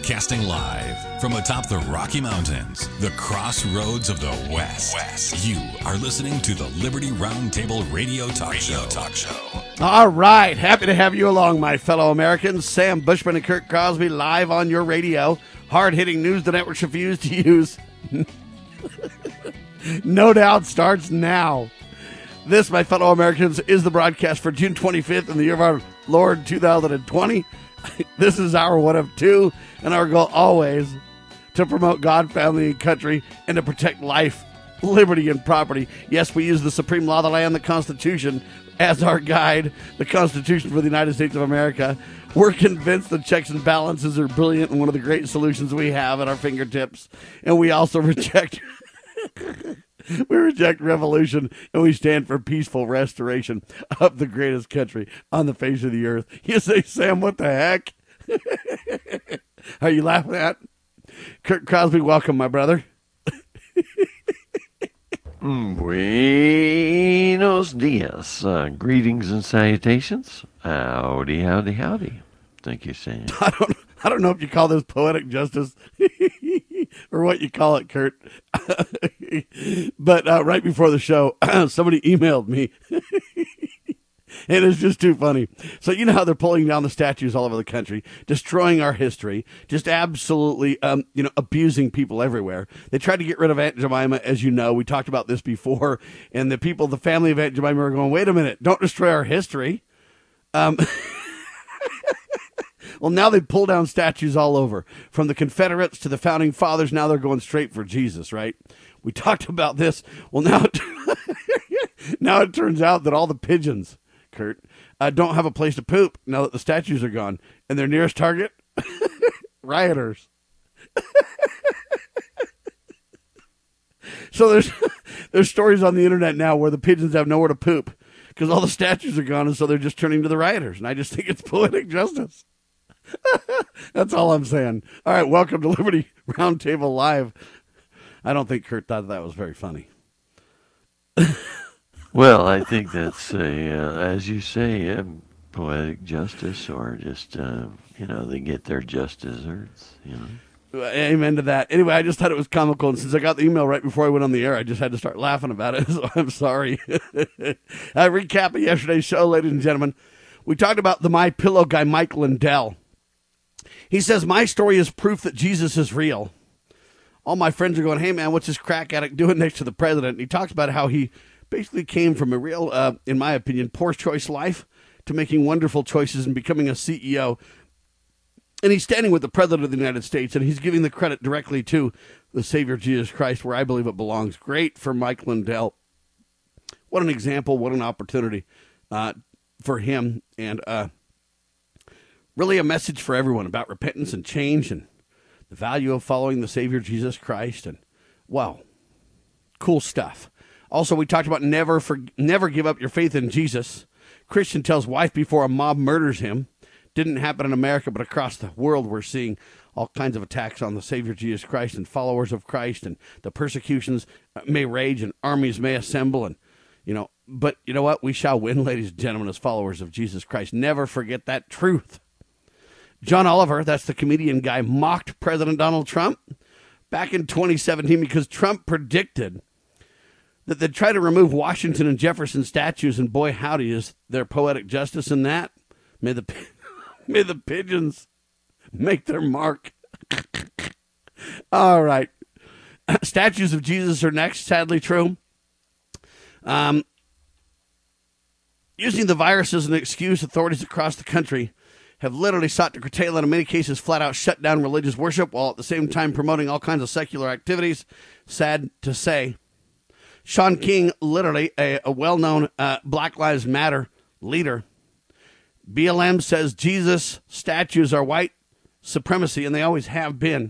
Broadcasting live from atop the Rocky Mountains, the crossroads of the West. You are listening to the Liberty Roundtable Radio Talk Show. All right. Happy to have you along, my fellow Americans. Sam Bushman and Kurt Crosby live on your radio. Hard-hitting news the networks refuse to use. No doubt starts now. This, my fellow Americans, is the broadcast for June 25th in the year of our Lord 2020. This is our one of two, and our goal always to promote God, family, and country, and to protect life, liberty, and property. Yes, we use the supreme law of the land, the Constitution, as our guide, the Constitution for the United States of America. We're convinced that checks and balances are brilliant and one of the great solutions we have at our fingertips. And we also reject... We reject revolution, and we stand for peaceful restoration of the greatest country on the face of the earth. You say, Sam, what the heck? Are you laughing at? Kurt Crosby, welcome, my brother. Buenos dias. Greetings and salutations. Howdy, howdy, howdy. Thank you, Sam. I don't know if you call this poetic justice or what you call it, Kurt. But right before the show, somebody emailed me. And it's just too funny. So you know how they're pulling down the statues all over the country, destroying our history, just absolutely, abusing people everywhere. They tried to get rid of Aunt Jemima, as you know. We talked about this before. And the family of Aunt Jemima are going, wait a minute, don't destroy our history. Well, now they pull down statues all over, from the Confederates to the Founding Fathers. Now they're going straight for Jesus, right? We talked about this. Well, now it turns out that all the pigeons, Kurt, don't have a place to poop now that the statues are gone. And their nearest target? Rioters. So there's stories on the internet now where the pigeons have nowhere to poop because all the statues are gone, and so they're just turning to the rioters. And I just think it's poetic justice. That's all I'm saying. All right, welcome to Liberty Roundtable Live. I don't think Kurt thought that was very funny. Well, I think that's, as you say, poetic justice, or just, they get their just desserts, Amen to that. Anyway, I just thought it was comical, and since I got the email right before I went on the air, I just had to start laughing about it, so I'm sorry. Recap of yesterday's show, ladies and gentlemen. We talked about the My Pillow guy, Mike Lindell. He says, my story is proof that Jesus is real. All my friends are going, hey, man, what's this crack addict doing next to the president? And he talks about how he basically came from a real, in my opinion, poor choice life to making wonderful choices and becoming a CEO. And he's standing with the president of the United States, and he's giving the credit directly to the Savior Jesus Christ, where I believe it belongs. Great for Mike Lindell. What an example, what an opportunity for him, and really a message for everyone about repentance and change and the value of following the Savior Jesus Christ. And, wow, cool stuff. Also, we talked about never give up your faith in Jesus. Christian tells wife before a mob murders him. Didn't happen in America, but across the world we're seeing all kinds of attacks on the Savior Jesus Christ and followers of Christ, and the persecutions may rage and armies may assemble, and but you know what? We shall win, ladies and gentlemen, as followers of Jesus Christ. Never forget that truth. John Oliver, that's the comedian guy, mocked President Donald Trump back in 2017 because Trump predicted that they'd try to remove Washington and Jefferson statues, and boy, howdy, is there poetic justice in that. May the pigeons make their mark. All right. Statues of Jesus are next, sadly true. Using the virus as an excuse, authorities across the country have literally sought to curtail and in many cases flat out shut down religious worship while at the same time promoting all kinds of secular activities. Sad to say. Sean King, literally a well-known Black Lives Matter leader. BLM says Jesus statues are white supremacy, and they always have been.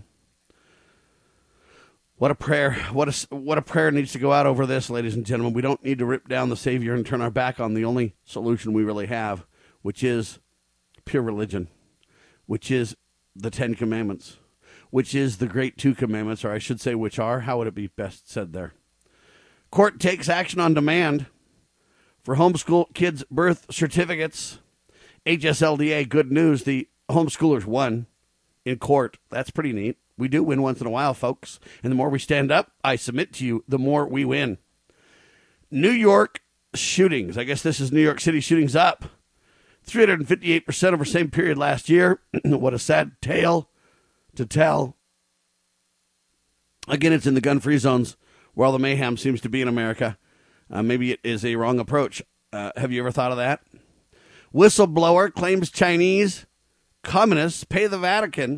What a prayer. What a prayer needs to go out over this, ladies and gentlemen. We don't need to rip down the Savior and turn our back on the only solution we really have, which is pure religion, which is the Ten Commandments, which is the great two commandments, or I should say which are. How would it be best said there? Court takes action on demand for homeschool kids' birth certificates. HSLDA, good news, the homeschoolers won. in court. That's pretty neat. We do win once in a while, folks. And the more we stand up, I submit to you, the more we win. New York shootings. I guess this is New York City shootings up 358% over same period last year. What a sad tale to tell. Again, it's in the gun-free zones where all the mayhem seems to be in America. Maybe it is a wrong approach. Have you ever thought of that? Whistleblower claims Chinese communists pay the Vatican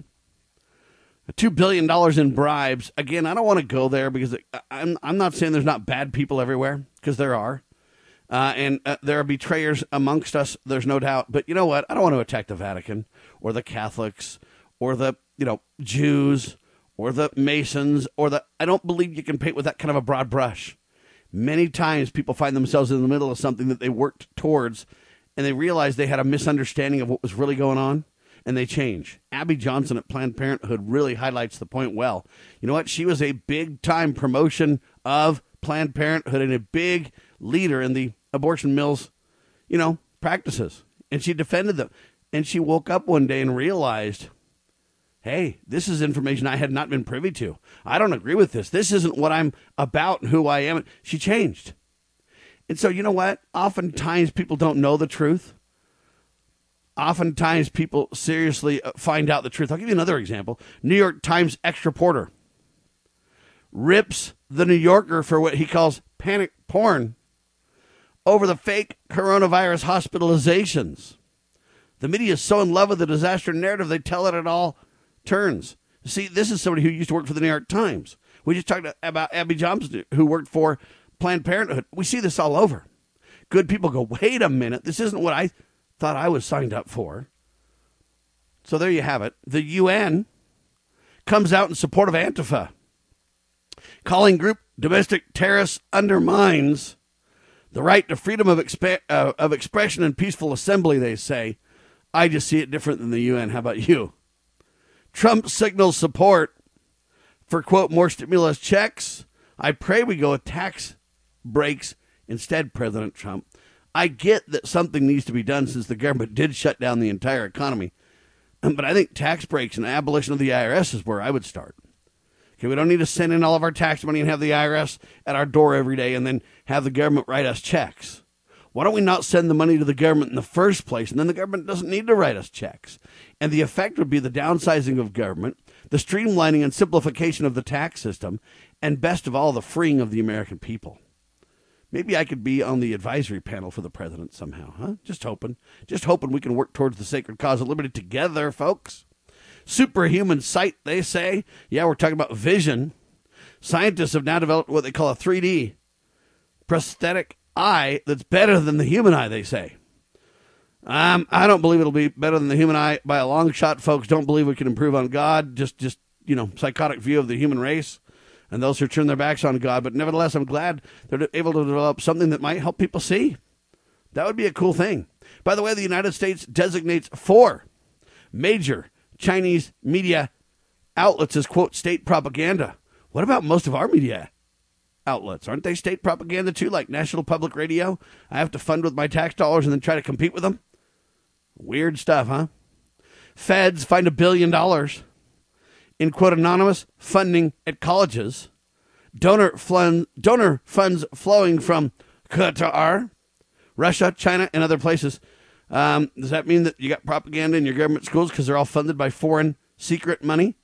$2 billion in bribes. Again, I don't want to go there because I'm not saying there's not bad people everywhere, because there are. And there are betrayers amongst us, there's no doubt. But you know what? I don't want to attack the Vatican or the Catholics or the Jews or the Masons I don't believe you can paint with that kind of a broad brush. Many times people find themselves in the middle of something that they worked towards, and they realize they had a misunderstanding of what was really going on, and they change. Abby Johnson at Planned Parenthood really highlights the point well. You know what? She was a big-time promotion of Planned Parenthood and a big leader in the abortion mills, practices. And she defended them. And she woke up one day and realized, hey, this is information I had not been privy to. I don't agree with this. This isn't what I'm about and who I am. She changed. And so, you know what? Oftentimes people don't know the truth. Oftentimes people seriously find out the truth. I'll give you another example. New York Times extra reporter rips the New Yorker for what he calls panic porn over the fake coronavirus hospitalizations. The media is so in love with the disaster narrative, they tell it at all turns. See, this is somebody who used to work for the New York Times. We just talked about Abby Johnson, who worked for Planned Parenthood. We see this all over. Good people go, wait a minute, this isn't what I thought I was signed up for. So there you have it. The UN comes out in support of Antifa, calling group domestic terrorists undermines the right to freedom of expression and peaceful assembly, they say. I just see it different than the UN. How about you? Trump signals support for, quote, more stimulus checks. I pray we go with tax breaks instead, President Trump. I get that something needs to be done since the government did shut down the entire economy. But I think tax breaks and abolition of the IRS is where I would start. Okay, we don't need to send in all of our tax money and have the IRS at our door every day and then have the government write us checks. Why don't we not send the money to the government in the first place, and then the government doesn't need to write us checks? And the effect would be the downsizing of government, the streamlining and simplification of the tax system, and best of all, the freeing of the American people. Maybe I could be on the advisory panel for the president somehow, huh? Just hoping we can work towards the sacred cause of liberty together, folks. Superhuman sight, they say. Yeah, we're talking about vision. Scientists have now developed what they call a 3D prosthetic eye that's better than the human eye, they say. I don't believe it'll be better than the human eye by a long shot, folks. Don't believe we can improve on God. Just psychotic view of the human race and those who turn their backs on God. But nevertheless, I'm glad they're able to develop something that might help people see. That would be a cool thing. By the way, the United States designates 4 major Chinese media outlets as, quote, state propaganda. What about most of our media outlets? Aren't they state propaganda too, like National Public Radio? I have to fund with my tax dollars and then try to compete with them? Weird stuff, huh? Feds find $1 billion in, quote, anonymous funding at colleges. Donor funds flowing from Qatar, Russia, China, and other places. Does that mean that you got propaganda in your government schools because they're all funded by foreign secret money?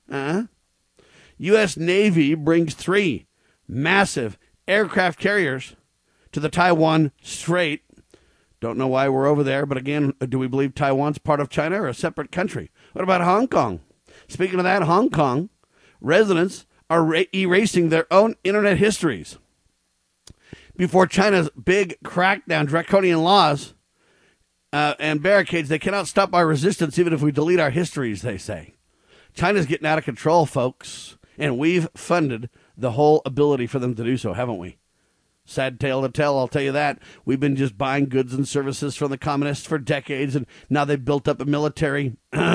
U.S. Navy brings 3 massive aircraft carriers to the Taiwan Strait. Don't know why we're over there, but again, do we believe Taiwan's part of China or a separate country? What about Hong Kong? Speaking of that, Hong Kong residents are erasing their own internet histories before China's big crackdown, draconian laws and barricades. They cannot stop our resistance even if we delete our histories, they say. China's getting out of control, folks, and we've funded the whole ability for them to do so, haven't we? Sad tale to tell, I'll tell you that. We've been just buying goods and services from the communists for decades, and now they've built up a military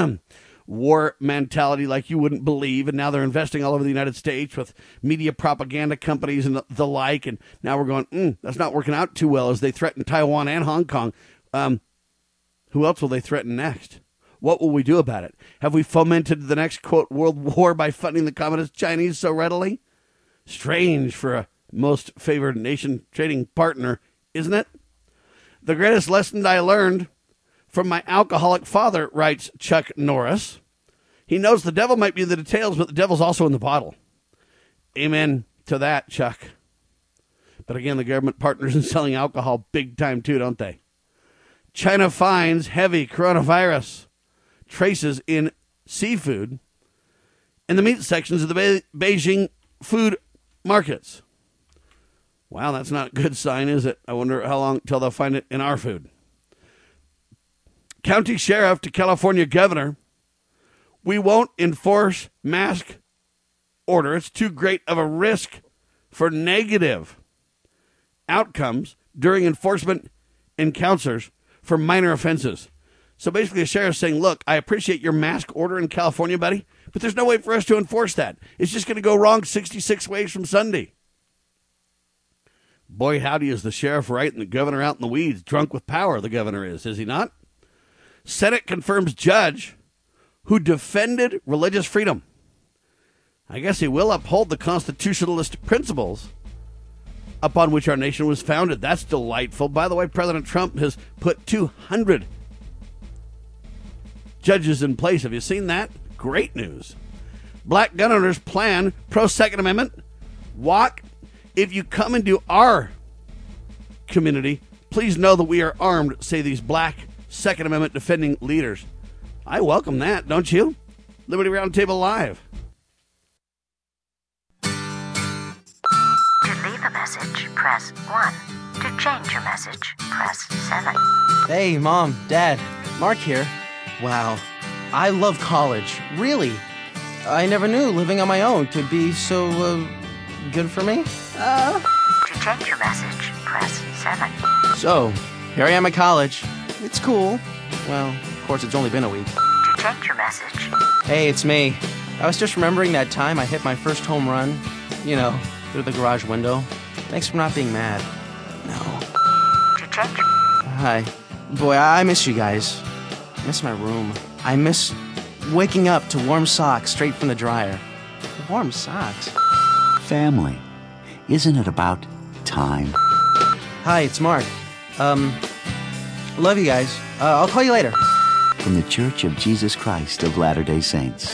war mentality like you wouldn't believe, and now they're investing all over the United States with media propaganda companies and the like, and now we're going, that's not working out too well as they threaten Taiwan and Hong Kong. Who else will they threaten next? What will we do about it? Have we fomented the next, quote, world war by funding the communist Chinese so readily? Strange for a most favored nation trading partner, isn't it? The greatest lesson I learned from my alcoholic father, writes Chuck Norris. He knows the devil might be in the details, but the devil's also in the bottle. Amen to that, Chuck. But again, the government partners in selling alcohol big time too, don't they? China finds heavy coronavirus traces in seafood in the meat sections of the Beijing food markets. Wow, that's not a good sign, is it? I wonder how long till they'll find it in our food. County sheriff to California governor, we won't enforce mask order. It's too great of a risk for negative outcomes during enforcement encounters for minor offenses. So basically the sheriff's saying, look, I appreciate your mask order in California, buddy, but there's no way for us to enforce that. It's just going to go wrong 66 ways from Sunday. Boy, howdy, is the sheriff right and the governor out in the weeds. Drunk with power, the governor is he not? Senate confirms judge who defended religious freedom. I guess he will uphold the constitutionalist principles upon which our nation was founded. That's delightful. By the way, President Trump has put 200 judges in place. Have you seen that? Great news. Black gun owners plan pro-Second Amendment walk. If you come into our community, please know that we are armed, say these black Second Amendment defending leaders. I welcome that, don't you? Liberty Roundtable Live. To leave a message, press 1. To change your message, press 7. Hey, Mom, Dad, Mark here. Wow, I love college, really. I never knew living on my own could be so, good for me. To change your message, press 7. So, here I am at college. It's cool. Well, of course, it's only been a week. To change your message. Hey, it's me. I was just remembering that time I hit my first home run. You know, through the garage window. Thanks for not being mad. No. To change. Hi. Boy, I miss you guys. I miss my room. I miss waking up to warm socks straight from the dryer. Warm socks? Family. Isn't it about time? Hi, it's Mark. Love you guys. I'll call you later. From the Church of Jesus Christ of Latter-day Saints.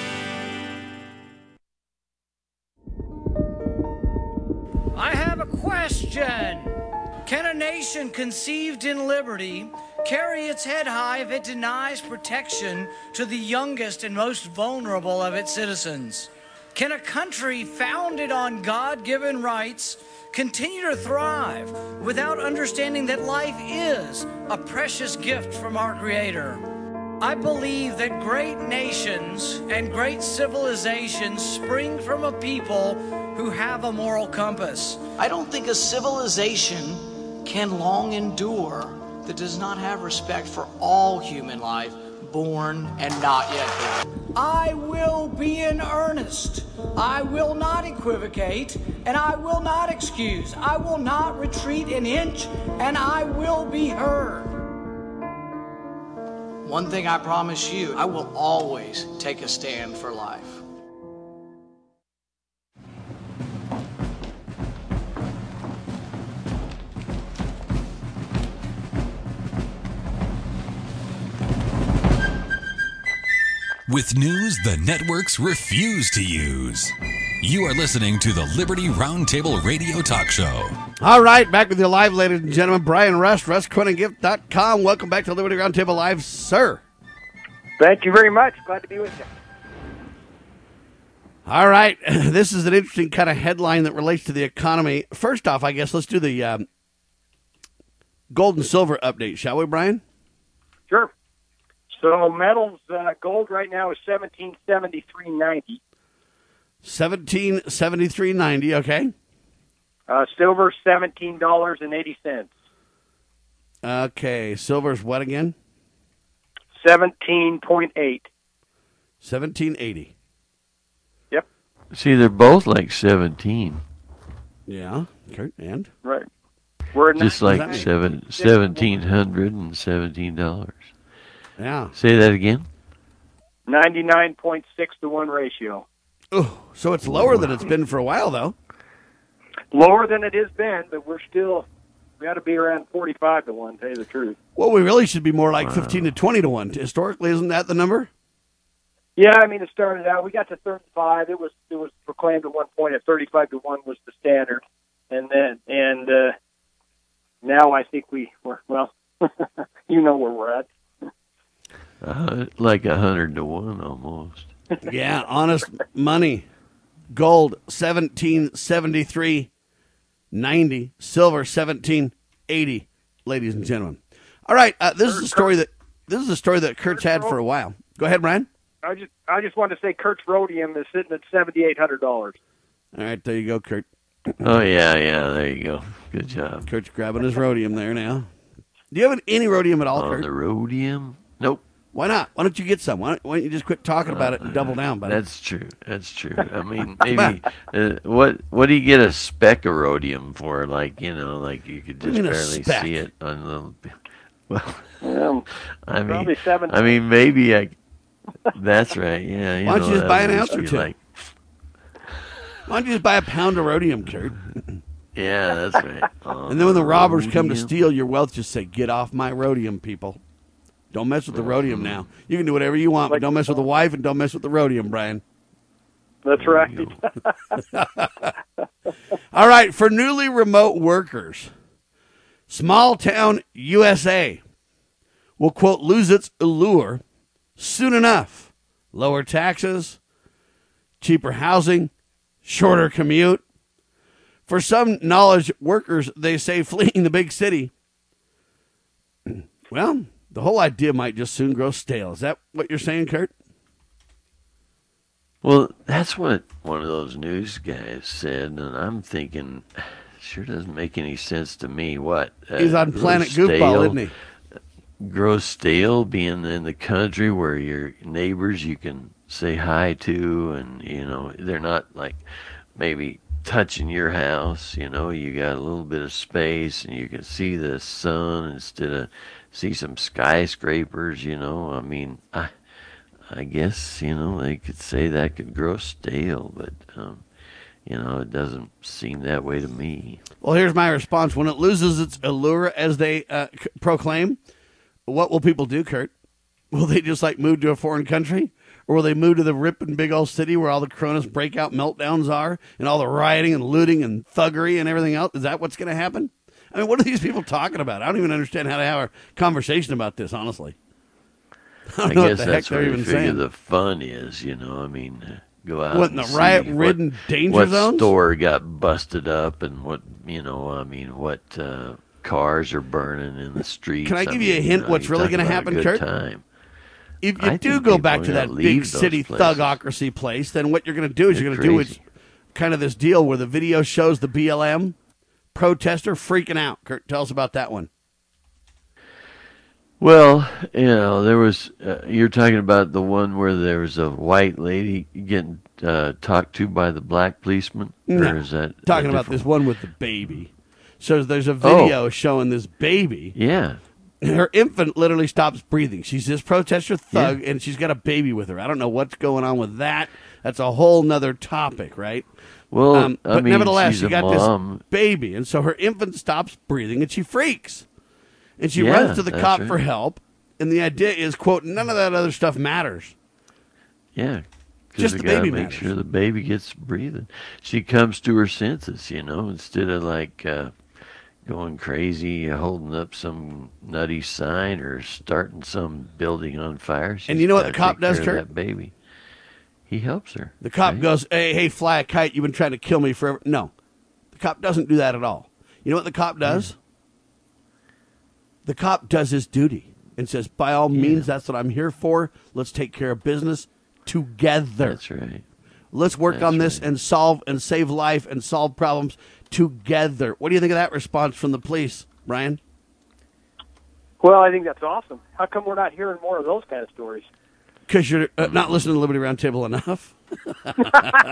I have a question. Can a nation conceived in liberty carry its head high if it denies protection to the youngest and most vulnerable of its citizens? Can a country founded on God-given rights continue to thrive without understanding that life is a precious gift from our Creator? I believe that great nations and great civilizations spring from a people who have a moral compass. I don't think a civilization can long endure that does not have respect for all human life, born and not yet born. I will be in earnest. I will not equivocate, and I will not excuse. I will not retreat an inch, and I will be heard. One thing I promise you, I will always take a stand for life. With news the networks refuse to use. You are listening to the Liberty Roundtable Radio Talk Show. All right, back with you live, ladies and gentlemen. Brian Rust, RustCoinandGift.com. Welcome back to Liberty Roundtable Live, sir. Thank you very much. Glad to be with you. All right, this is an interesting kind of headline that relates to the economy. First off, I guess let's do the gold and silver update, shall we, Brian? Sure. So metals, gold right now is $1773.90. $1773.90. Okay. Silver $17.80. Okay, silver's what again? 17.8. 1780. Yep. See, they're both like 17. Yeah. Okay. And right. We're Just like $1700 $1,700 and $17. Yeah. Say that again. 99.6 to 1 ratio. Oh, so it's lower than it's been for a while, though. Lower than it has been, but we got to be around 45 to 1, to tell you the truth. Well, we really should be more like 15 to 20 to 1. Historically, isn't that the number? Yeah, I mean, it started out, we got to 35. It was proclaimed at one point at 35 to 1 was the standard. And now I think we're you know where we're at. Like 100 to 1 almost. Yeah, honest money. Gold 1773.90. Silver 1780. Ladies and gentlemen. All right, this is a story that Kurt's had for a while. Go ahead, Brian. I just wanted to say Kurt's rhodium is sitting at $7,800. All right, there you go, Kurt. Oh yeah, there you go. Good job. Kurt's grabbing his rhodium there now. Do you have any rhodium at all, Kurt? The rhodium? Nope. Why not? Why don't you get some? Why don't you just quit talking about it and double down, buddy? That's true. I mean, maybe what do you get a speck of rhodium for? Like, like you could just barely see it on the. Well, I mean, probably 7. I mean, maybe that's right. Yeah. Why don't you just buy an ounce or two? Why don't you just buy a pound of rhodium, Kurt? Yeah, that's right. And then when the robbers come to steal your wealth, just say, "Get off my rhodium, people." Don't mess with the rhodium now. You can do whatever you want, but don't mess with the wife and don't mess with the rhodium, Brian. That's right. All right, for newly remote workers, small town USA will, quote, lose its allure soon enough. Lower taxes, cheaper housing, shorter commute. For some knowledge workers, they say fleeing the big city, well, the whole idea might just soon grow stale. Is that what you're saying, Kurt? Well, that's what one of those news guys said, and I'm thinking, sure doesn't make any sense to me. What? He's on Planet Goofball, isn't he? Grow stale being in the country where your neighbors you can say hi to, and, they're not like maybe touching your house. You got a little bit of space, and you can see the sun instead of see some skyscrapers, I mean, I guess, they could say that could grow stale, but, it doesn't seem that way to me. Well, here's my response. When it loses its allure, as they proclaim, what will people do, Kurt? Will they just, move to a foreign country? Or will they move to the ripping big old city where all the Cronus breakout meltdowns are and all the rioting and looting and thuggery and everything else? Is that what's going to happen? I mean, what are these people talking about? I don't even understand how to have a conversation about this, honestly. I guess that's where you figure the fun is, I mean, go out what, in the riot-ridden danger zones? What store got busted up and what, what cars are burning in the streets. Can I give you a hint what's really going to happen, Kurt? If you do go back to that big city thugocracy place, then what you're going to do is you're going to do is kind of this deal where the video shows the BLM protester freaking out. Kurt, tell us about that one. Well, there was, you're talking about the one where there was a white lady getting talked to by the black policeman? No, or is that talking about this one with the baby. So there's a video showing this baby. Yeah. Her infant literally stops breathing. She's this protester thug, and she's got a baby with her. I don't know what's going on with that. That's a whole nother topic, right? Well, but nevertheless, she got this baby, and so her infant stops breathing, and she freaks. And she runs to the cop for help, and the idea is, quote, none of that other stuff matters. Yeah. Just the baby matters. Make sure the baby gets breathing. She comes to her senses, instead of going crazy, holding up some nutty sign or starting some building on fire. And you know what the cop does, Kurt? That baby. He helps her. The cop goes, hey, fly a kite, you've been trying to kill me forever. No, the cop doesn't do that at all. You know what the cop does? The cop does his duty and says, by all means, that's what I'm here for. Let's take care of business together. That's right. Let's work on this and solve and save life and solve problems together. What do you think of that response from the police, Brian? Well, I think that's awesome. How come we're not hearing more of those kind of stories? Because you're not listening to Liberty Roundtable enough.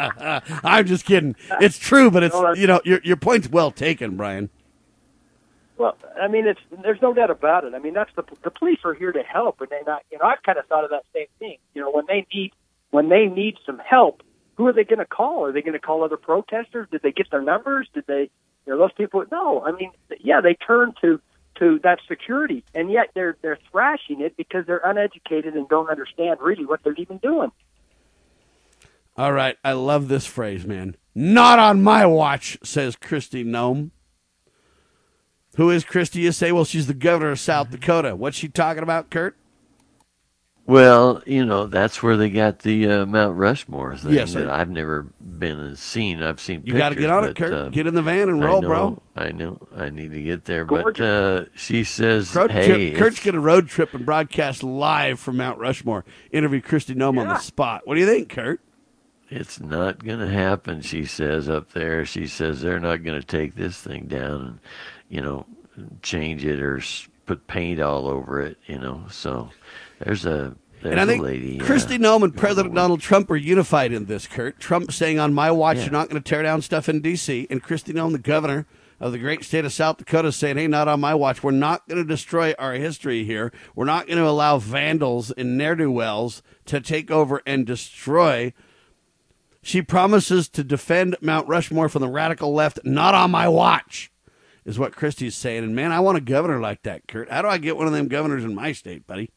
I'm just kidding. It's true, but it's your point's well taken, Brian. Well, I mean, there's no doubt about it. I mean, that's the police are here to help, and they not. I've kind of thought of that same thing. When they need some help, who are they going to call? Are they going to call other protesters? Did they get their numbers? Did they? Those people. No, I mean, yeah, they turn to that security, and yet they're thrashing it because they're uneducated and don't understand really what they're even doing. All right, I love this phrase, man. Not on my watch, says Kristi Noem. Who is Kristi? You say, well, she's the governor of South Dakota. What's she talking about, Kurt? Well, that's where they got the Mount Rushmore thing. Yes, that I've never been and seen. I've seen pictures. You got to get on it, Kurt. Get in the van and roll, bro. I know. I need to get there. But she says, Kurt's going to road trip and broadcast live from Mount Rushmore. Interview Kristi Noem on the spot. What do you think, Kurt? It's not going to happen, she says up there. She says they're not going to take this thing down and, change it or put paint all over it, So there's a lady. Kristi Noem and President Donald Trump are unified in this, Kurt. Trump saying on my watch you're not going to tear down stuff in D.C. And Kristi Noem, the governor of the great state of South Dakota, saying, hey, not on my watch. We're not going to destroy our history here. We're not going to allow vandals and ne'er-do-wells to take over and destroy. She promises to defend Mount Rushmore from the radical left, not on my watch, is what Kristi's saying. And, man, I want a governor like that, Kurt. How do I get one of them governors in my state, buddy?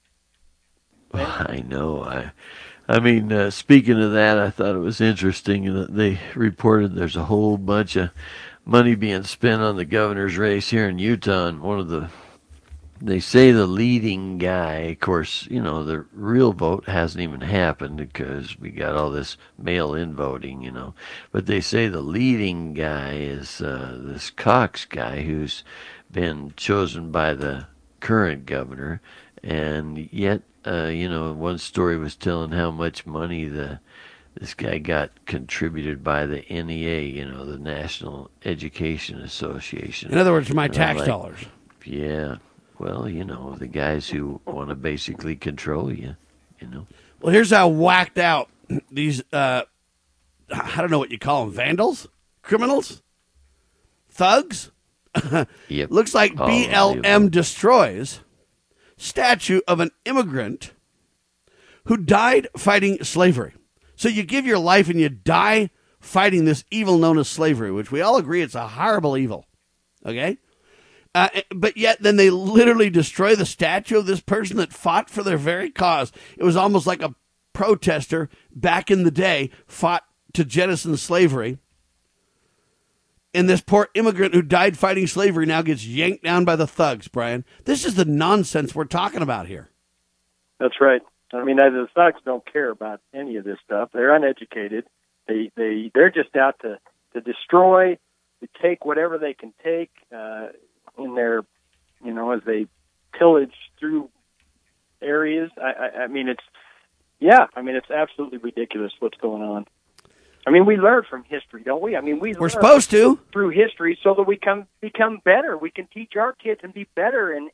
I know. I mean, speaking of that, I thought it was interesting that they reported there's a whole bunch of money being spent on the governor's race here in Utah. And they say the leading guy, of course, the real vote hasn't even happened because we got all this mail-in voting, But they say the leading guy is this Cox guy who's been chosen by the current governor. And yet, one story was telling how much money this guy got contributed by the NEA, the National Education Association. In other words, my tax dollars. Yeah. Well, the guys who want to basically control you, Well, here's how whacked out these, I don't know what you call them, vandals? Criminals? Thugs? Yep. Looks like BLM destroys statue of an immigrant who died fighting slavery. So you give your life and you die fighting this evil known as slavery, which we all agree it's a horrible evil. Okay? But yet then they literally destroy the statue of this person that fought for their very cause. It was almost like a protester back in the day fought to jettison slavery. And this poor immigrant who died fighting slavery now gets yanked down by the thugs, Brian. This is the nonsense we're talking about here. That's right. I mean, the thugs don't care about any of this stuff. They're uneducated. They're just out to destroy, to take whatever they can take in their, as they pillage through areas. I mean, it's absolutely ridiculous what's going on. I mean, we learn from history, don't we? I mean, we're supposed to through history so that we can become better. We can teach our kids and be better. And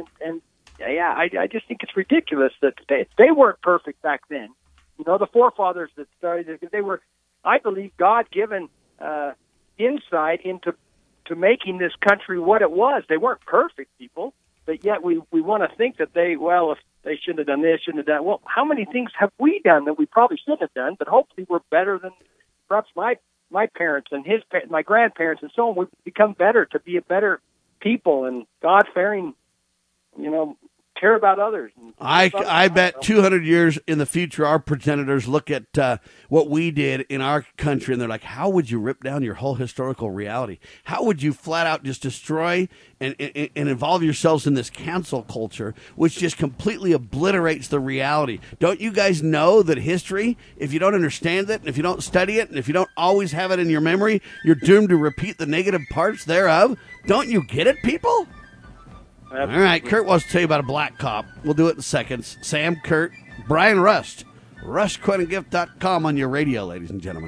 I just think it's ridiculous that they weren't perfect back then. The forefathers that started, they were, I believe, God-given insight into making this country what it was. They weren't perfect people, but yet we want to think that if they shouldn't have done this, shouldn't have done. Well, how many things have we done that we probably shouldn't have done, but hopefully we're better than perhaps my parents and my grandparents and so on. We've become better to be a better people and God-fearing, care about others. I bet 200 years in the future, our progenitors look at what we did in our country, and they're like, how would you rip down your whole historical reality? How would you flat out just destroy and involve yourselves in this cancel culture, which just completely obliterates the reality? Don't you guys know that history, if you don't understand it, and if you don't study it, and if you don't always have it in your memory, you're doomed to repeat the negative parts thereof? Don't you get it, people? Absolutely. All right, Kurt wants to tell you about a black cop. We'll do it in seconds. Sam, Kurt, Brian Rust. RustCoinandGift.com on your radio, ladies and gentlemen.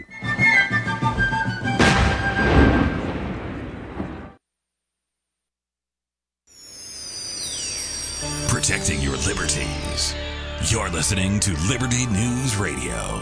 Protecting your liberties. You're listening to Liberty News Radio.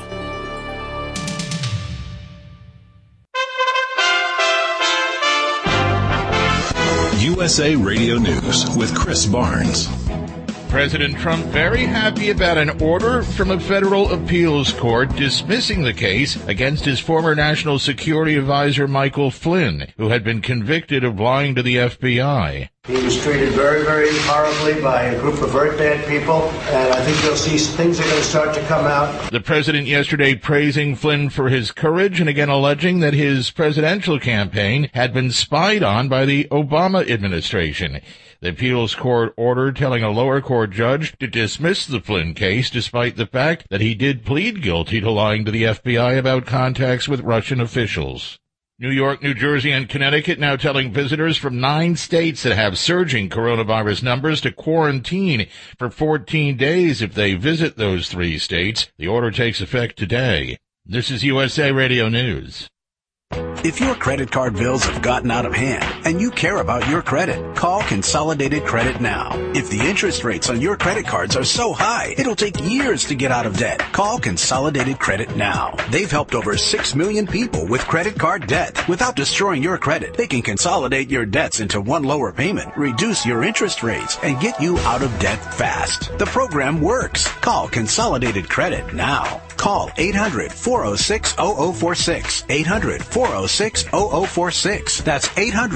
USA Radio News with Chris Barnes. President Trump very happy about an order from a federal appeals court dismissing the case against his former national security advisor Michael Flynn, who had been convicted of lying to the FBI. He was treated very, very horribly by a group of very bad people, and I think you'll see things are going to start to come out. The president yesterday praising Flynn for his courage and again alleging that his presidential campaign had been spied on by the Obama administration. The appeals court ordered telling a lower court judge to dismiss the Flynn case despite the fact that he did plead guilty to lying to the FBI about contacts with Russian officials. New York, New Jersey, and Connecticut now telling visitors from 9 states that have surging coronavirus numbers to quarantine for 14 days if they visit those 3 states. The order takes effect today. This is USA Radio News. If your credit card bills have gotten out of hand and you care about your credit, call Consolidated Credit now. If the interest rates on your credit cards are so high, it'll take years to get out of debt. Call Consolidated Credit now. They've helped over 6 million people with credit card debt. Without destroying your credit, they can consolidate your debts into one lower payment, reduce your interest rates, and get you out of debt fast. The program works. Call Consolidated Credit now. Call 800-406-0046. 800-406-0046. That's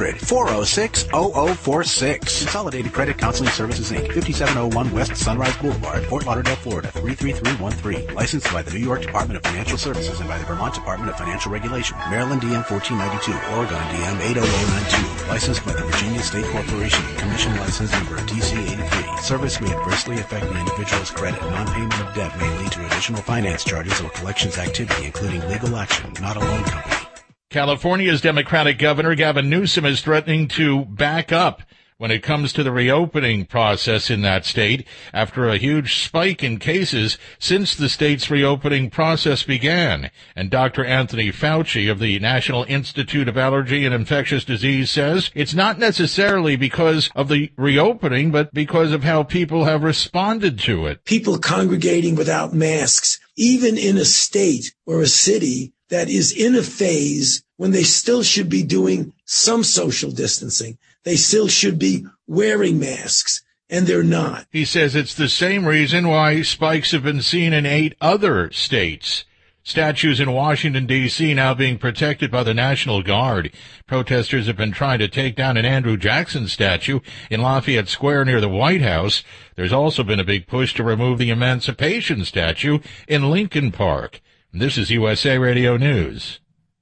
800-406-0046. Consolidated Credit Counseling Services, Inc., 5701 West Sunrise Boulevard, Fort Lauderdale, Florida, 33313. Licensed by the New York Department of Financial Services and by the Vermont Department of Financial Regulation. Maryland DM 1492. Oregon DM 80092. Licensed by the Virginia State Corporation. Commission license number DC 83. Service may adversely affect an individual's credit. Non-payment of debt may lead to additional finance charges or collections activity, including legal action, not a loan company. California's Democratic Governor Gavin Newsom is threatening to back up when it comes to the reopening process in that state after a huge spike in cases since the state's reopening process began. And Dr. Anthony Fauci of the National Institute of Allergy and Infectious Disease says it's not necessarily because of the reopening, but because of how people have responded to it. People congregating without masks, even in a state or a city that is in a phase when they still should be doing some social distancing. They still should be wearing masks, and they're not. He says it's the same reason why spikes have been seen in 8 other states. Statues in Washington, D.C. now being protected by the National Guard. Protesters have been trying to take down an Andrew Jackson statue in Lafayette Square near the White House. There's also been a big push to remove the Emancipation statue in Lincoln Park. This is USA Radio News.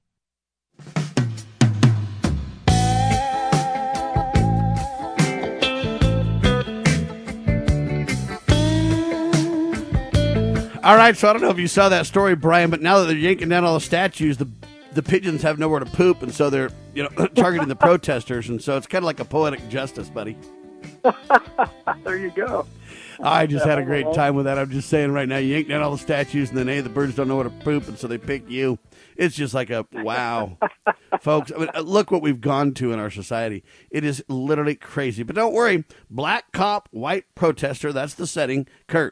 All right, so I don't know if you saw that story, Brian, but now that they're yanking down all the statues, the pigeons have nowhere to poop, and so they're targeting the protesters, and so it's kind of like a poetic justice, buddy. There you go. I just had a great time with that. I'm just saying right now, you yank down all the statues, and then, the birds don't know where to poop, and so they pick you. It's just like a wow. Folks, I mean, look what we've gone to in our society. It is literally crazy. But don't worry, black cop, white protester, that's the setting. Kurt.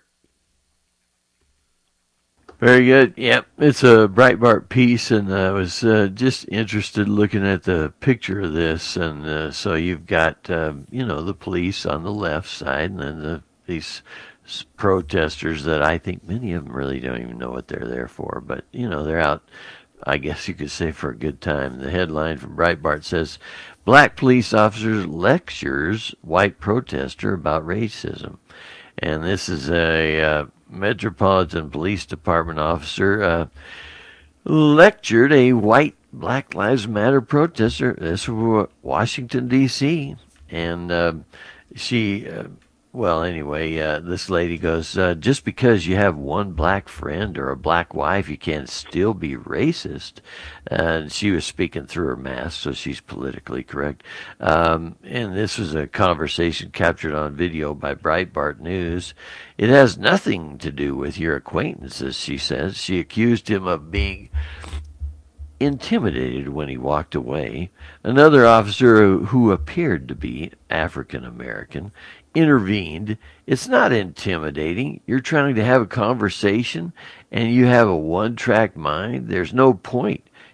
Very good. Yep, it's a Breitbart piece, and I was just interested looking at the picture of this. And so you've got, the police on the left side, and then these protesters that I think many of them really don't even know what they're there for. But, they're out, I guess you could say, for a good time. The headline from Breitbart says, Black police officer lectures white protester about racism. And this is a Metropolitan Police Department officer lectured a white Black Lives Matter protester. This was Washington, D.C. And she this lady goes, just because you have one black friend or a black wife, you can't still be racist. And she was speaking through her mask, so she's politically correct. And this was a conversation captured on video by Breitbart News. It has nothing to do with your acquaintances, she says. She accused him of being intimidated when he walked away. Another officer who appeared to be African American intervened. It's not intimidating. You're trying to have a conversation and you have a one-track mind. There's no point.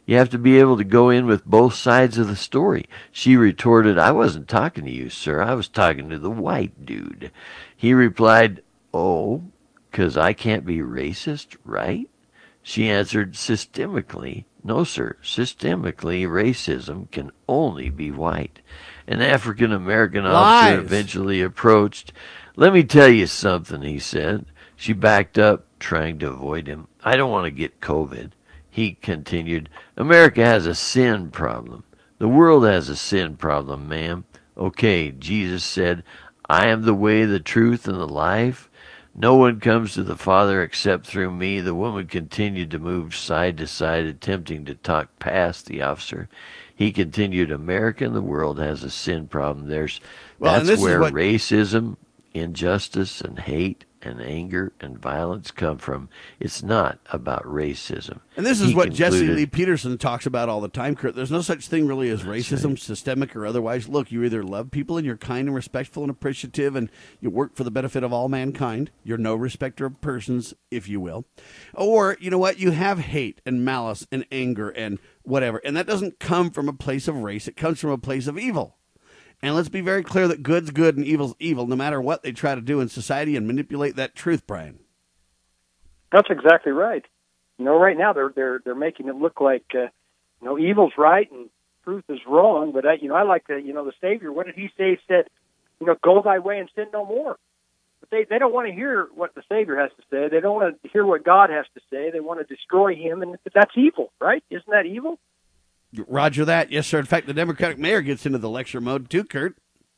You have to be able to go in with both sides of the story. She retorted, I wasn't talking to you, sir. I was talking to the white dude. He replied, oh, 'cause I can't be racist, right? She answered, systemically. No, sir. Systemically, racism can only be white. An African-American officer eventually approached. Let me tell you something, he said. She backed up, trying to avoid him. I don't want to get COVID. He continued, America has a sin problem. The world has a sin problem, ma'am. Okay, Jesus said, I am the way, the truth, and the life. No one comes to the Father except through me. The woman continued to move side to side, attempting to talk past the officer. He continued, America and the world has a sin problem. That's where racism, injustice, and hate and anger and violence come from. It's not about racism. And this is what Jesse Lee Peterson talks about all the time, Kurt. There's no such thing really as racism, systemic or otherwise. Look, you either love people and you're kind and respectful and appreciative and you work for the benefit of all mankind. You're no respecter of persons, if you will. Or, you know what, you have hate and malice and anger and whatever. And that doesn't come from a place of race. It comes from a place of evil. And let's be very clear that good's good and evil's evil, no matter what they try to do in society and manipulate that truth, Brian. That's exactly right. You know, right now they're making it look like evil's right and truth is wrong. But I like the Savior. What did he say? He said, go thy way and sin no more. But they don't want to hear what the Savior has to say. They don't want to hear what God has to say. They want to destroy him, and that's evil, right? Isn't that evil? Roger that. Yes, sir. In fact, the Democratic mayor gets into the lecture mode too, Kurt.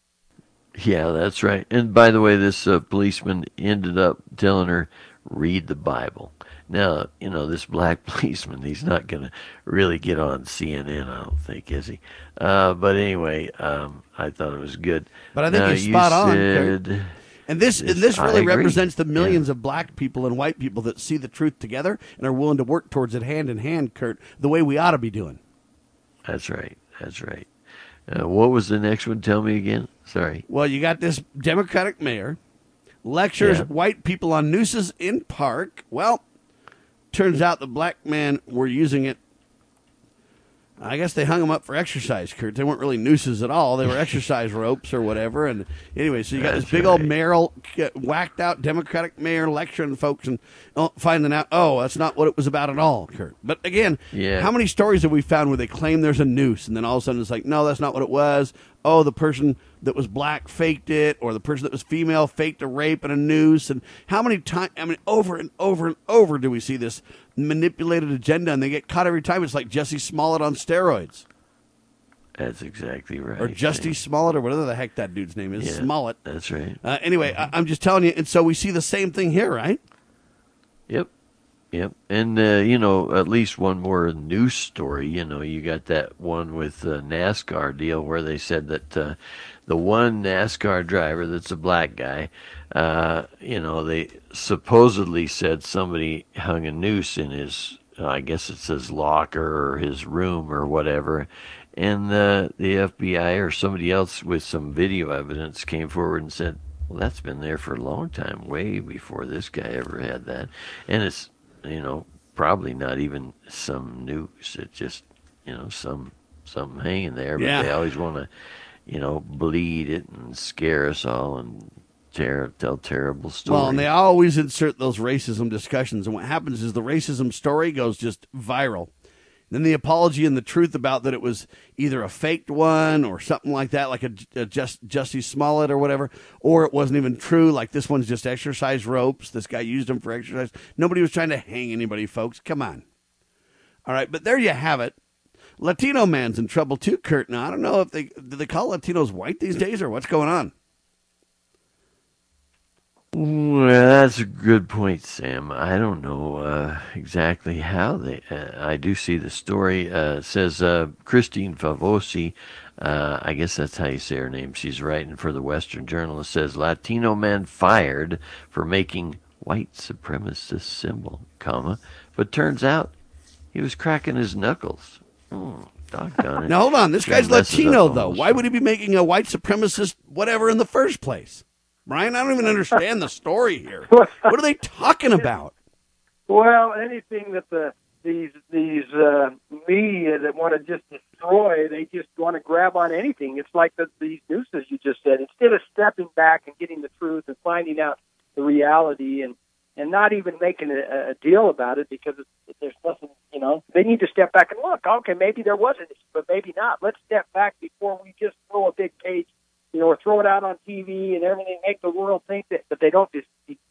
Yeah, that's right. And by the way, this policeman ended up telling her, read the Bible. Now, this black policeman, he's not going to really get on CNN, I don't think, is he? But anyway, I thought it was good. But I think you're spot on, Kurt. And this really represents the millions of black people and white people that see the truth together and are willing to work towards it hand in hand, Kurt, the way we ought to be doing. That's right. What was the next one? Tell me again. Sorry. Well, you got this Democratic mayor lectures white people on nooses in park. Well, turns out the black men were using it. I guess they hung them up for exercise, Kurt. They weren't really nooses at all. They were exercise ropes or whatever. And anyway, so you got this big old mayoral, whacked out Democratic mayor lecturing folks and finding out, that's not what it was about at all, Kurt. But again, how many stories have we found where they claim there's a noose and then all of a sudden it's like, no, that's not what it was. Oh, the person that was black faked it, or the person that was female faked a rape and a noose. And how many times, over and over and over do we see this manipulated agenda, and they get caught every time. It's like Jesse Smollett on steroids. That's exactly right. Or Justy Smollett, or whatever the heck that dude's name is. Yeah, Smollett. That's right. Anyway, I'm just telling you, and so we see the same thing here, right? Yep. And, at least one more news story. You got that one with the NASCAR deal where they said that the one NASCAR driver that's a black guy, they supposedly said somebody hung a noose in his, I guess it says locker or his room or whatever. And the FBI or somebody else with some video evidence came forward and said, well, that's been there for a long time, way before this guy ever had that. And it's, probably not even some noose. It's just, some hanging there. But they always want to, bleed it and scare us all and tell terrible stories. Well, and they always insert those racism discussions. And what happens is the racism story goes just viral. Then the apology and the truth about that it was either a faked one or something like that, like a Jussie Smollett or whatever, or it wasn't even true, like this one's just exercise ropes. This guy used them for exercise. Nobody was trying to hang anybody, folks. Come on. All right, but there you have it. Latino man's in trouble too, Kurt. Now, I don't know if do they call Latinos white these days or what's going on? Well, that's a good point, Sam. I don't know exactly how they... I do see the story. It says Christine Favosi, I guess that's how you say her name. She's writing for the Western Journal. It says, Latino man fired for making white supremacist symbol, but turns out he was cracking his knuckles. Doggone it. Now, hold on. This guy's Latino, though. Why would he be making a white supremacist whatever in the first place? Brian, I don't even understand the story here. What are they talking about? Well, anything that the media that want to just destroy. They just want to grab on anything. It's like these nooses you just said. Instead of stepping back and getting the truth and finding out the reality and not even making a deal about it because there's nothing, they need to step back and look. Okay, maybe there was an issue, but maybe not. Let's step back before we just throw a big page, or throw it out on TV and everything, make the world think that, but they don't just,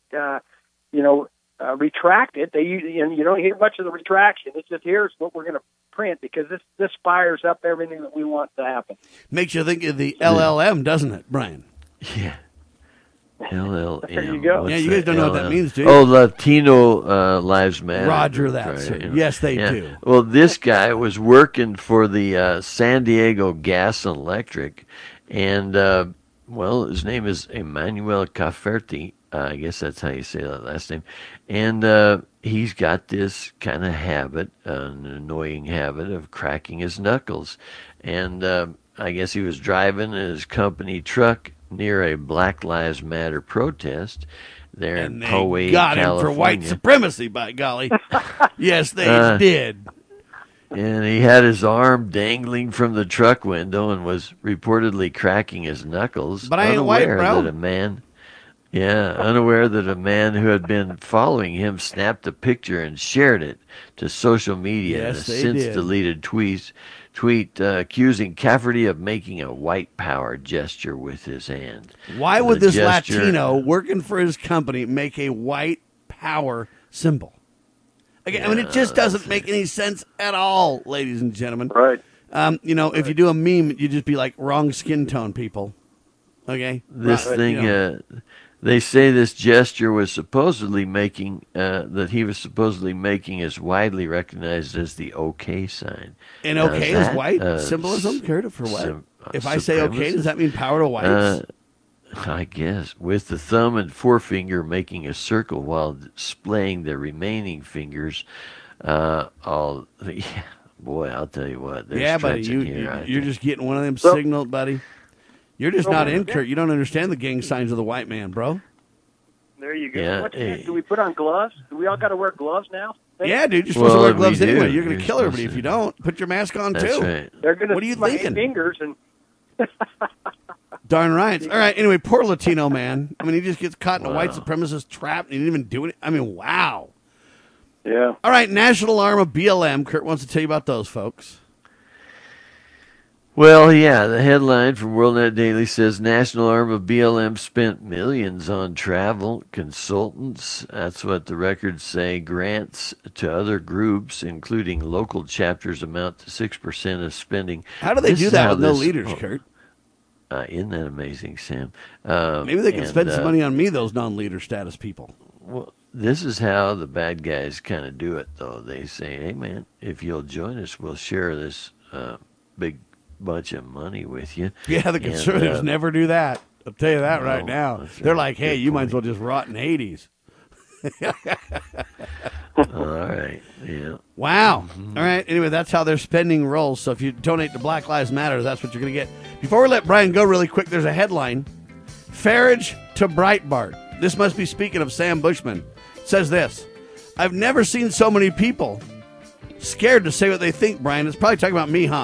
retract it. You don't hear much of the retraction. It's just, here's what we're going to print because this fires up everything that we want to happen. Makes you think of the LLM, doesn't it, Brian? Yeah. LLM. There you go. Yeah, you guys don't know what that means, do you? Oh, Latino Lives Matter. Roger that, sir. Yes, they do. Well, this guy was working for the San Diego Gas and Electric, and, his name is Emmanuel Cafferty. I guess that's how you say that last name. And he's got this kind of habit, an annoying habit of cracking his knuckles. And I guess he was driving in his company truck near a Black Lives Matter protest there in Poway, got him California. for white supremacy, by golly. Yes, they did. And he had his arm dangling from the truck window and was reportedly cracking his knuckles. But I ain't white, bro. Unaware that a man who had been following him snapped a picture and shared it to social media in a since-deleted tweet accusing Cafferty of making a white power gesture with his hand. Why would this Latino working for his company make a white power symbol? Again, it just doesn't make any sense at all, ladies and gentlemen. Right. If you do a meme, you just be like, wrong skin tone, people. Okay? They say this gesture was supposedly making, is widely recognized as the OK sign. And OK is white symbolism? Curious for what? If I say OK, does that mean power to whites? I guess. With the thumb and forefinger making a circle while displaying the remaining fingers. I'll tell you what. Buddy, you're just getting one of them signals, buddy. You're just not in, Kurt. You don't understand the gang signs of the white man, bro. There you go. Yeah, do we put on gloves? Do we all got to wear gloves now? Yeah, dude. You're supposed to wear gloves anyway. You're going to kill everybody if you don't. Put your mask on, That's too. Right. They're going to what are you my thinking? Fingers and Darn right. All right. Anyway, poor Latino man. I mean, he just gets caught in a white supremacist trap, and he didn't even do it. I mean, wow. Yeah. All right. National arm of BLM. Kurt wants to tell you about those folks. Well, yeah, the headline from WorldNet Daily says National Arm of BLM spent millions on travel, consultants, that's what the records say, grants to other groups, including local chapters, amount to 6% of spending. How do they do that with no leaders, Kurt? Isn't that amazing, Sam? Maybe they can spend some money on me, those non-leader status people. Well, this is how the bad guys kind of do it, though. They say, hey, man, if you'll join us, we'll share this big bunch of money with you. Yeah, the conservatives never do that. I'll tell you that right now. They're like, hey, you might as well just rot in Hades. All right. Yeah. Wow. Mm-hmm. All right. Anyway, that's how their spending rolls. So if you donate to Black Lives Matter, that's what you're going to get. Before we let Brian go really quick, there's a headline. Farage to Breitbart. This must be speaking of Sam Bushman. It says this. I've never seen so many people scared to say what they think, Brian. It's probably talking about me, huh?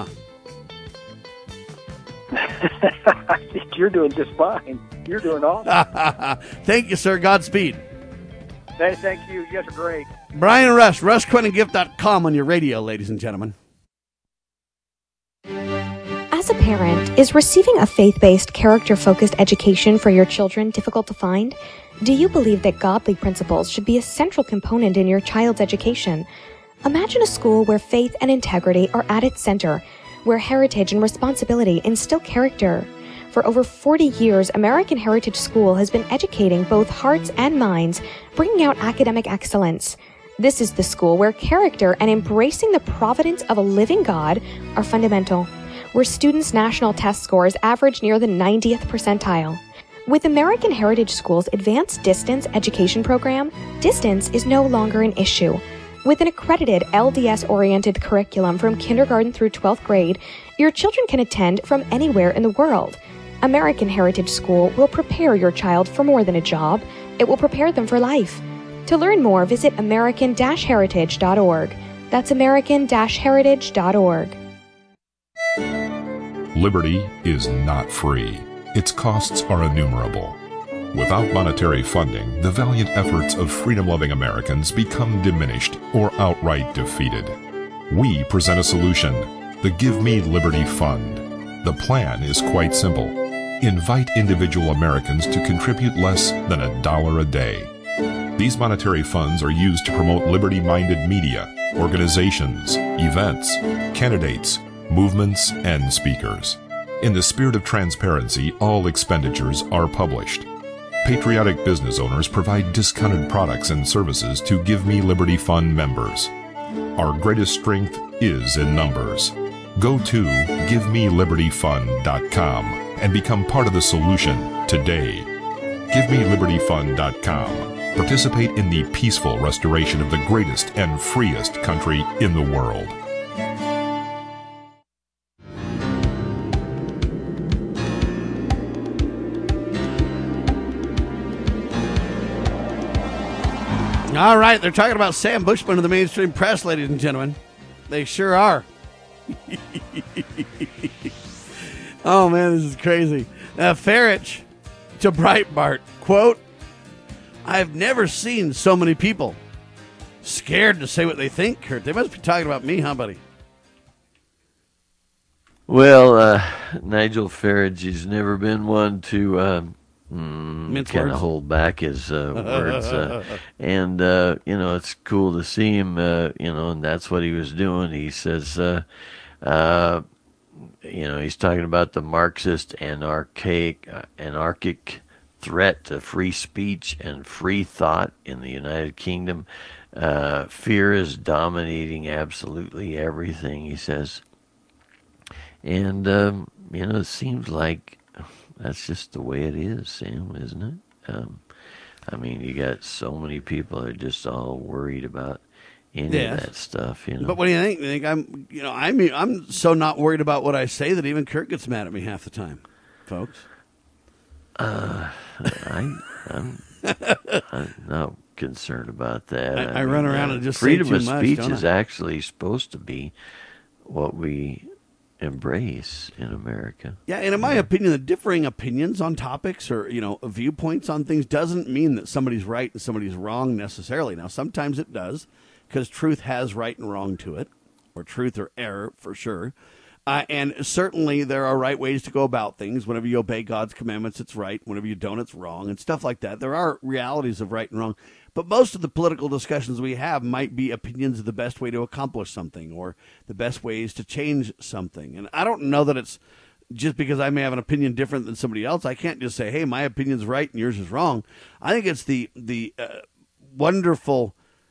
I think you're doing just fine. You're doing awesome. Thank you, sir. Godspeed. Thank you. You guys are great. Brian Rush, RushQuinnandGift.com on your radio, ladies and gentlemen. As a parent, is receiving a faith-based, character-focused education for your children difficult to find? Do you believe that godly principles should be a central component in your child's education? Imagine a school where faith and integrity are at its center, where heritage and responsibility instill character. For over 40 years, American Heritage School has been educating both hearts and minds, bringing out academic excellence. This is the school where character and embracing the providence of a living God are fundamental, where students' national test scores average near the 90th percentile. With American Heritage School's advanced distance education program, distance is no longer an issue. With an accredited LDS-oriented curriculum from kindergarten through 12th grade, your children can attend from anywhere in the world. American Heritage School will prepare your child for more than a job. It will prepare them for life. To learn more, visit American-Heritage.org. That's American-Heritage.org. Liberty is not free. Its costs are innumerable. Without monetary funding, the valiant efforts of freedom-loving Americans become diminished or outright defeated. We present a solution, the Give Me Liberty Fund. The plan is quite simple. Invite individual Americans to contribute less than $1 a day. These monetary funds are used to promote liberty-minded media, organizations, events, candidates, movements, and speakers. In the spirit of transparency, all expenditures are published. Patriotic business owners provide discounted products and services to Give Me Liberty Fund members. Our greatest strength is in numbers. Go to GiveMeLibertyFund.com and become part of the solution today. GiveMeLibertyFund.com. Participate in the peaceful restoration of the greatest and freest country in the world. All right, they're talking about Sam Bushman in the mainstream press, ladies and gentlemen. They sure are. Oh, man, this is crazy. Farage to Breitbart, quote, I've never seen so many people scared to say what they think, Kurt. They must be talking about me, huh, buddy? Well, Nigel Farage, he's never been one to kind of hold back his words. And, it's cool to see him, and that's what he was doing. He says, he's talking about the Marxist anarchic threat to free speech and free thought in the United Kingdom. Fear is dominating absolutely everything, he says. And, it seems like that's just the way it is, Sam, isn't it? You got so many people that are just all worried about any of that stuff, But what do you think? You think I'm so not worried about what I say that even Kurt gets mad at me half the time, folks. I'm not concerned about that. I run around and just freedom say too of much, speech don't is I? actually supposed to be what we embrace in America. Yeah, and in my opinion, the differing opinions on topics or, viewpoints on things doesn't mean that somebody's right and somebody's wrong necessarily. Now, sometimes it does, because truth has right and wrong to it, or truth or error for sure. And certainly there are right ways to go about things. Whenever you obey God's commandments, it's right. Whenever you don't, it's wrong, and stuff like that. There are realities of right and wrong. But most of the political discussions we have might be opinions of the best way to accomplish something or the best ways to change something. And I don't know that it's just because I may have an opinion different than somebody else. I can't just say, hey, my opinion's right and yours is wrong. I think it's the wonderful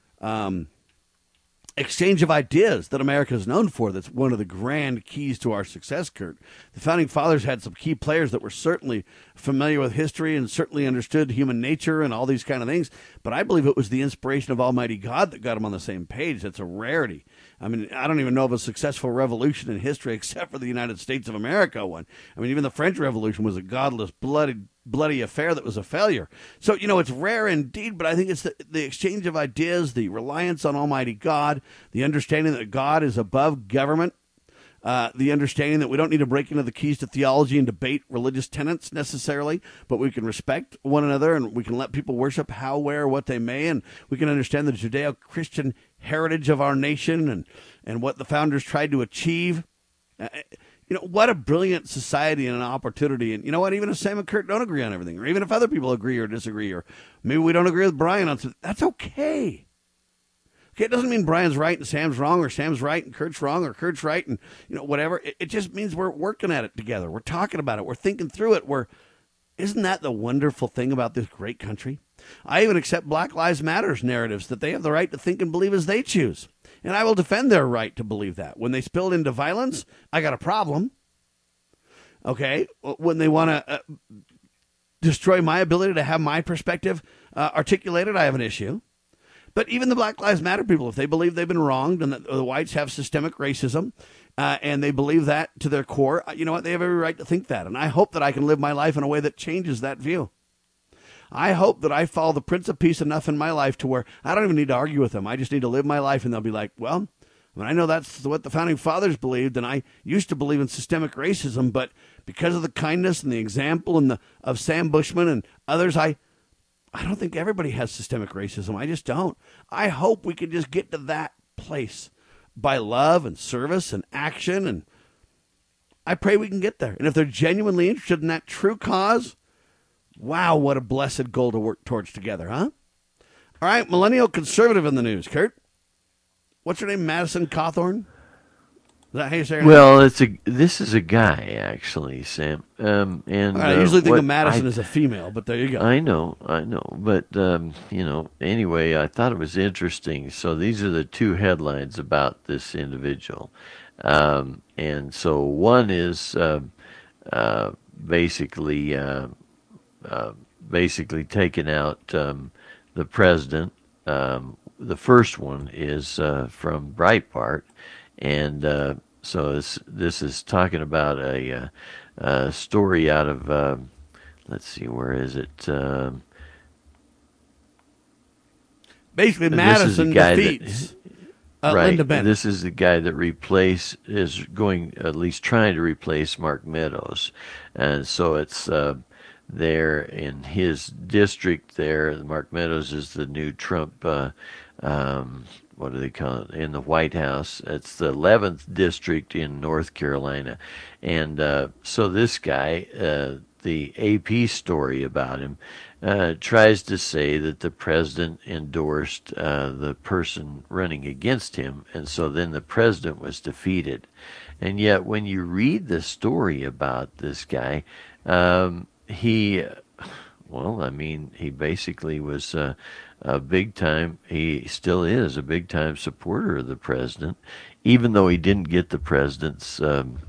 exchange of ideas that America is known for. That's one of the grand keys to our success, Kurt. The Founding Fathers had some key players that were certainly familiar with history and certainly understood human nature and all these kind of things. But I believe it was the inspiration of Almighty God that got them on the same page. That's a rarity. I don't even know of a successful revolution in history except for the United States of America one. Even the French Revolution was a godless, bloody affair that was a failure. So, it's rare indeed, but I think it's the exchange of ideas, the reliance on Almighty God, the understanding that God is above government, the understanding that we don't need to break into the keys to theology and debate religious tenets necessarily, but we can respect one another and we can let people worship how, where, what they may, and we can understand the Judeo-Christian heritage of our nation and what the founders tried to achieve. What a brilliant society and an opportunity. And you know what? Even if Sam and Kurt don't agree on everything, or even if other people agree or disagree, or maybe we don't agree with Brian on something, that's okay. Okay, it doesn't mean Brian's right and Sam's wrong, or Sam's right and Kurt's wrong, or Kurt's right and, whatever. It just means we're working at it together. We're talking about it. We're thinking through it. Isn't that the wonderful thing about this great country? I even accept Black Lives Matter's narratives that they have the right to think and believe as they choose. And I will defend their right to believe that. When they spill into violence, I got a problem. Okay? When they want to destroy my ability to have my perspective articulated, I have an issue. But even the Black Lives Matter people, if they believe they've been wronged and that the whites have systemic racism, and they believe that to their core, you know what? They have every right to think that. And I hope that I can live my life in a way that changes that view. I hope that I follow the Prince of Peace enough in my life to where I don't even need to argue with them. I just need to live my life, and they'll be like, well, I mean, I know that's what the Founding Fathers believed, and I used to believe in systemic racism, but because of the kindness and the example of Sam Bushman and others, I don't think everybody has systemic racism. I just don't. I hope we can just get to that place by love and service and action, and I pray we can get there. And if they're genuinely interested in that true cause, wow, what a blessed goal to work towards together, huh? All right, millennial conservative in the news, Kurt. What's her name? Madison Cawthorn? Is that how you say her name? Well, this is a guy, actually, Sam. And I usually think of Madison as a female, but there you go. I know. But, anyway, I thought it was interesting. So these are the two headlines about this individual. And so one is basically taking out the president. The first one is from Breitbart, and so this is talking about a story out of let's see, where is it? Basically, Madison defeats Linda Bennett. This is the guy that is going, at least trying to replace Mark Meadows, and so it's there in his district. There, Mark Meadows is the new Trump. What do they call it, in the White House? It's the 11th district in North Carolina. And so this guy, the AP story about him, tries to say that the president endorsed the person running against him, and so then the president was defeated. And yet when you read the story about this guy, he basically was a big-time, he still is a big-time supporter of the president, even though he didn't get the president's,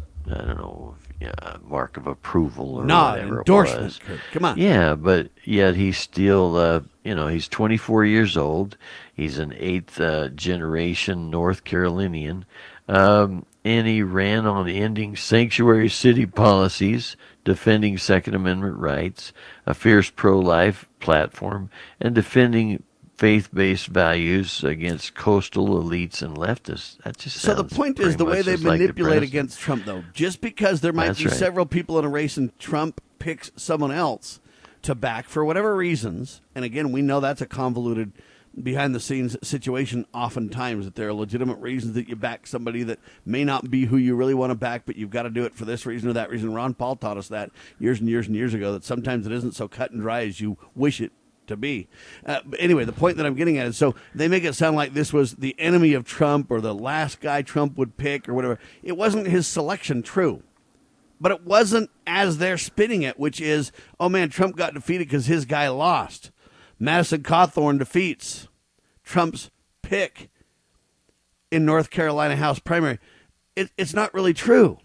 mark of approval or whatever endorsement. it was. Come on. Yeah, but yet he's still, he's 24 years old. He's an 8th generation North Carolinian. And he ran on ending sanctuary city policies, defending Second Amendment rights, a fierce pro-life platform, and defending faith-based values against coastal elites and leftists. That just so the point is the way they manipulate against Trump, though. Just because there might be several people in a race and Trump picks someone else to back for whatever reasons, and again, we know that's a convoluted behind-the-scenes situation oftentimes, that there are legitimate reasons that you back somebody that may not be who you really want to back, but you've got to do it for this reason or that reason. Ron Paul taught us that years and years and years ago, that sometimes it isn't so cut and dry as you wish it to be. But anyway, the point that I'm getting at is, so they make it sound like this was the enemy of Trump or the last guy Trump would pick or whatever. It wasn't his selection, true. But it wasn't as they're spinning it, which is, oh man, Trump got defeated because his guy lost. Madison Cawthorn defeats Trump's pick in North Carolina House primary. It's not really true.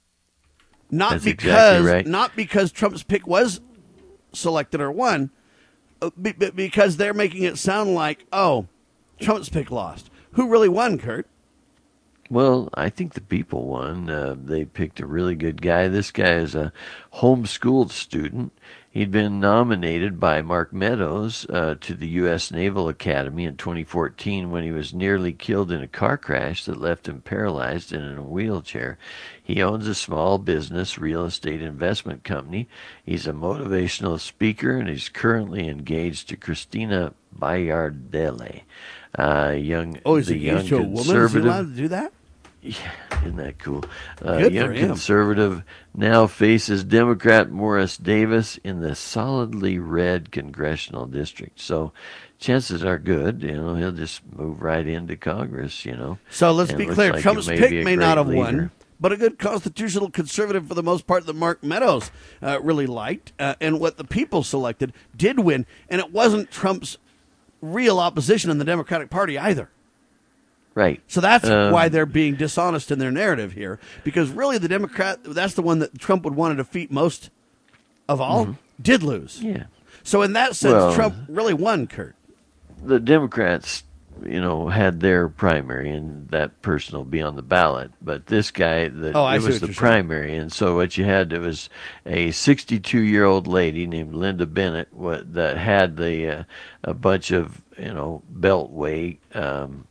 Not because Trump's pick was selected or won, but because they're making it sound like, oh, Trump's pick lost. Who really won, Kurt? Well, I think the people won. They picked a really good guy. This guy is a homeschooled student. He'd been nominated by Mark Meadows to the U.S. Naval Academy in 2014 when he was nearly killed in a car crash that left him paralyzed and in a wheelchair. He owns a small business real estate investment company. He's a motivational speaker, and he's currently engaged to Christina Bayardelle, young engaged to a woman? Is he allowed to do that? Yeah, isn't that cool? Young conservative now faces Democrat Morris Davis in the solidly red congressional district. So chances are good, he'll just move right into Congress, So let's be clear. Like Trump's pick may not have won, but a good constitutional conservative for the most part that Mark Meadows really liked, and what the people selected did win. And it wasn't Trump's real opposition in the Democratic Party either. Right. So that's why they're being dishonest in their narrative here, because really the Democrat, that's the one that Trump would want to defeat most of all, did lose. Yeah. So in that sense, Trump really won, Kurt. The Democrats, had their primary, and that person will be on the ballot. But this guy, it was the primary, and so what you had, it was a 62-year-old lady named Linda Bennett that had a bunch of, beltway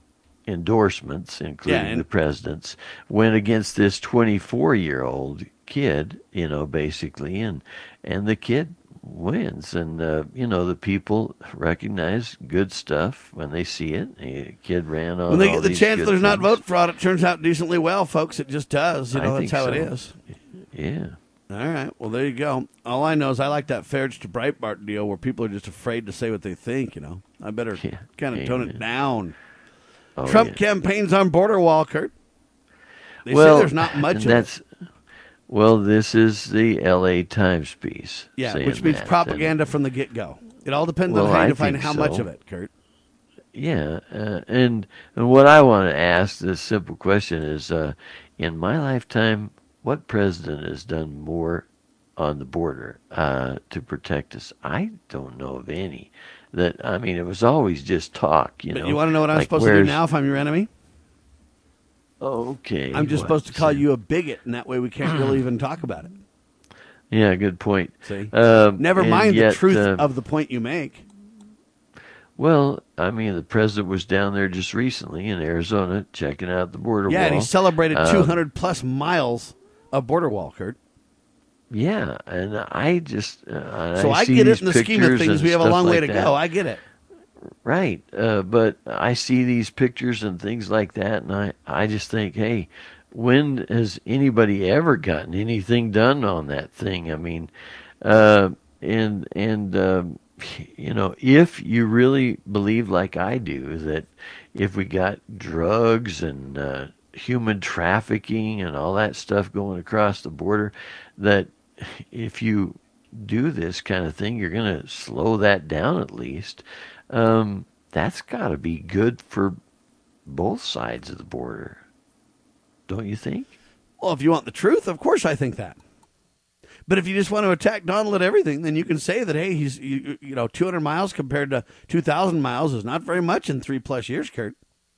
endorsements, including and the president's, went against this 24-year-old kid, basically, and the kid wins. And, the people recognize good stuff when they see it. The kid ran on when they all get the these chancellor's good not things. vote fraud, it turns out decently well, folks. It just does. I That's think how so. it is. Yeah. All right. Well, there you go. All I know is I like that Farage to Breitbart deal where people are just afraid to say what they think, I better kind of tone it down. Oh, Trump yeah. campaigns on border wall, Kurt. They say there's not much of it. Well, this is the L.A. Times piece. Yeah, saying which means that. propaganda from the get-go. It all depends Well, on how I you define think how so. much of it, Kurt. Yeah, and what I want to ask, this simple question is, in my lifetime, what president has done more on the border to protect us? I don't know of any. It was always just talk, But you want to know what I'm supposed to do now if I'm your enemy? Okay. I'm just supposed to call you a bigot, and that way we can't really even talk about it. Yeah, good point. See? Never mind the truth of the point you make. Well, the president was down there just recently in Arizona checking out the border wall. Yeah, and he celebrated 200-plus miles of border wall, Kurt. Yeah, and I just... so I get it in the scheme of things. We have a long way to go. I get it. Right, but I see these pictures and things like that, and I just think, hey, when has anybody ever gotten anything done on that thing? If you really believe like I do that if we got drugs and human trafficking and all that stuff going across the border, that if you do this kind of thing, you're going to slow that down at least. That's got to be good for both sides of the border, don't you think? Well, if you want the truth, of course I think that. But if you just want to attack Donald at everything, then you can say that, hey, he's 200 miles compared to 2,000 miles is not very much in 3+ years, Kurt.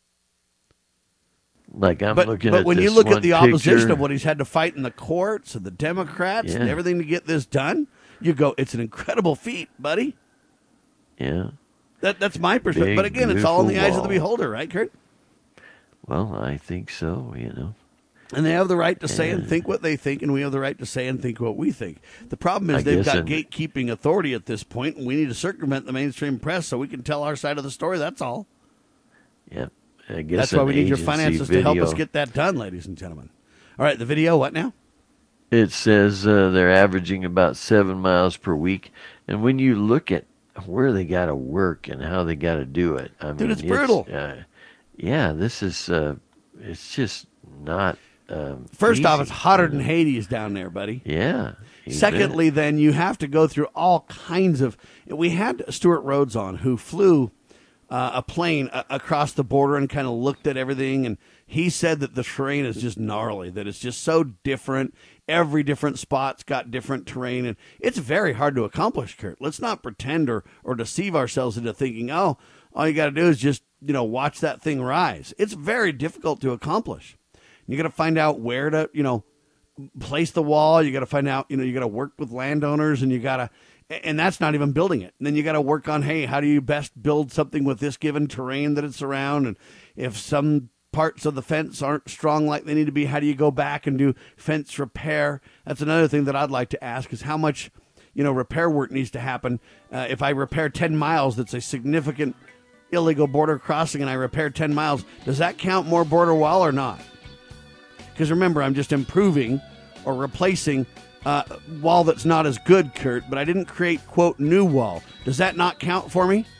Like I'm looking but at when this you look at one the opposition picture, of what he's had to fight in the courts and the Democrats and Yeah. everything to get this done, you go, it's an incredible feat, buddy. Yeah. That's my perspective. Big, But again, it's all in the eyes of the beautiful wall. beholder, right, Kurt? Well, I think so, And they have the right to say and think what they think, and we have the right to say and think what we think. The problem is I they've guess got gatekeeping authority at this point, and we need to circumvent the mainstream press so we can tell our side of the story. That's all. Yeah. I guess That's why we need your agency finances to help us video- get that done, ladies and gentlemen. All right, the video, what now? It says they're averaging about 7 miles per week. And when you look at where they got to work and how they got to do it, Dude, it's brutal. This is, it's just not. First off, easy, it's hotter than Hades down there, buddy. Yeah. Secondly, then you have to go through all kinds of. We had Stuart Rhodes on, who flew a plane across the border and kind of looked at everything, and he said that the terrain is just gnarly, that it's just so different. Every different spot's got different terrain, and it's very hard to accomplish, Kurt. Let's not pretend or deceive ourselves into thinking, oh, all you got to do is just watch that thing rise. It's very difficult to accomplish. You got to find out where to, place the wall. You got to find out, you got to work with landowners, and and that's not even building it. And then you got to work on, hey, how do you best build something with this given terrain that it's around? And if some parts of the fence aren't strong like they need to be, how do you go back and do fence repair? That's another thing that I'd like to ask is how much, repair work needs to happen. If I repair 10 miles, that's a significant illegal border crossing, and I repair 10 miles, does that count more border wall or not? Because remember, I'm just improving or replacing wall that's not as good, Kurt, but I didn't create, quote, new wall. Does that not count for me?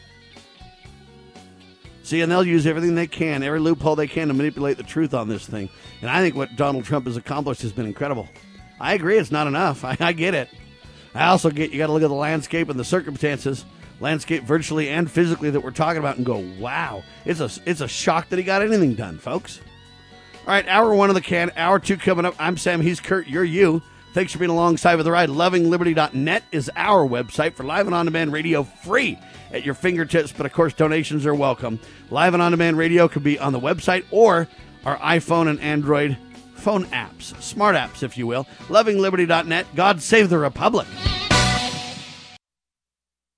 See, and they'll use everything they can, every loophole they can to manipulate the truth on this thing. And I think what Donald Trump has accomplished has been incredible. I agree it's not enough. I get it. I also get you got to look at the landscape and the circumstances, landscape virtually and physically that we're talking about, and go, wow, it's a shock that he got anything done, folks. All right, hour one of the can, hour two coming up. I'm Sam, he's Kurt, you're you. Thanks for being alongside with the ride. LovingLiberty.net is our website for live and on-demand radio, free at your fingertips, but of course donations are welcome. Live and on-demand radio could be on the website or our iPhone and Android phone apps, smart apps, if you will. LovingLiberty.net. God save the Republic.